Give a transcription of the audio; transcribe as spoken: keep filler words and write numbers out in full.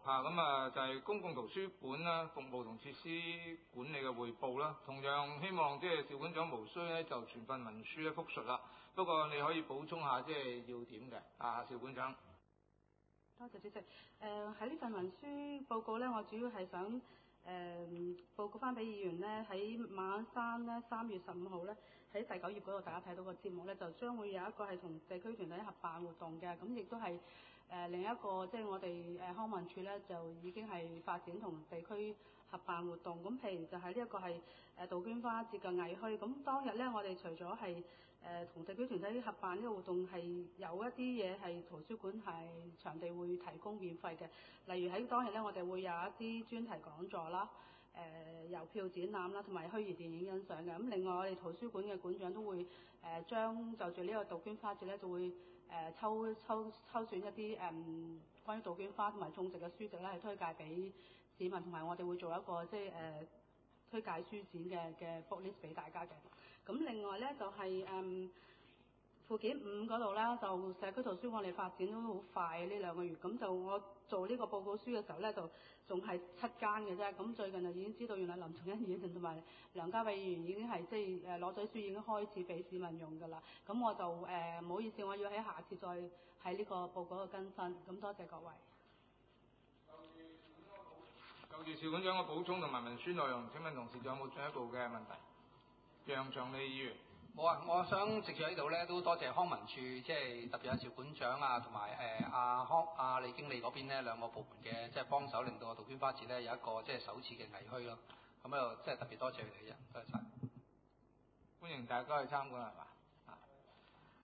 嚇，咁啊就係、是、公共圖書館啦，服務同設施管理嘅彙報啦。同樣希望即係邵館長無需咧就全份文書咧複述啦，不過你可以補充下即係要點嘅啊，邵館長。 多謝主席。誒喺呢份文書報告咧，我主要係想誒、呃、報告翻俾議員咧，喺馬鞍山咧三月十五號咧喺第九頁嗰度，大家睇到個節目咧，就將會有一個係同地區團體合辦活動嘅，咁亦都係誒、呃、另一個即係、就是、我哋誒康文署咧就已經係發展同地區合辦活動。咁譬如就係呢一個係誒杜鵑花節嘅藝墟，咁當日咧我哋除咗係誒同地區團體合辦呢個活動，係有一啲嘢係圖書館係場地會提供免費嘅，例如喺當日咧我哋會有一啲專題講座啦、誒郵票展覽啦，同埋虛擬電影欣賞嘅。咁另外我哋圖書館嘅館長都會誒將就住呢個杜鵑花節咧，就會誒抽抽抽選一啲誒、嗯、關於杜鵑花同埋種植嘅書籍咧，係推介俾市民，同埋我哋會做一個即係誒、呃、推介書展嘅嘅 book list 俾大家嘅。咁另外咧就係、是、誒、嗯、附件五嗰度啦，就社區圖書館我哋發展都好快呢兩個月。咁就我做呢個報告書嘅時候咧，就仲係七間嘅啫。咁最近就已經知道原來林晴欣議員同埋梁家偉議員已經係即係誒攞咗書已經開始俾市民用㗎啦。咁我就誒唔、呃、好意思，我要喺下次再喺呢個報告度更新。咁多謝各位。 就住邵館長嘅補充同埋文書內容，請問同事仲有冇進一步嘅問題？楊長利議員。 冇啊！我想直接喺度咧，都多謝康文署，即係特別阿邵館長啊，同埋誒阿康阿李經理嗰邊咧兩個部門嘅即係幫手，令到個杜鵑花節咧有一個即係首次嘅藝墟咯。咁啊，即係特別多謝佢哋嘅人，多謝晒。 歡迎大家去參觀係嘛？